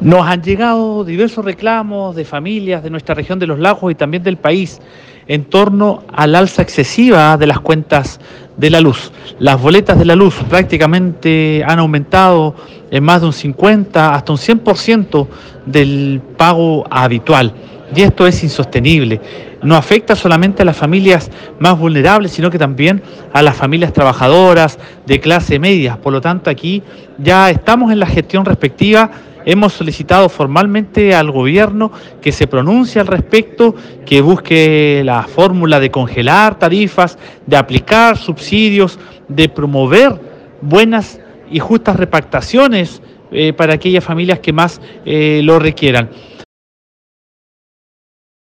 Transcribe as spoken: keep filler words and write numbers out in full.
Nos han llegado diversos reclamos de familias de nuestra región de los lagos y también del país en torno al alza excesiva de las cuentas de la luz. Las boletas de la luz prácticamente han aumentado en más de un cincuenta hasta un cien por ciento del pago habitual. Y esto es insostenible. No afecta solamente a las familias más vulnerables, sino que también a las familias trabajadoras de clase media. Por lo tanto, aquí ya estamos en la gestión respectiva. Hemos solicitado formalmente al gobierno que se pronuncie al respecto, que busque la fórmula de congelar tarifas, de aplicar subsidios, de promover buenas y justas repactaciones eh, para aquellas familias que más eh, lo requieran.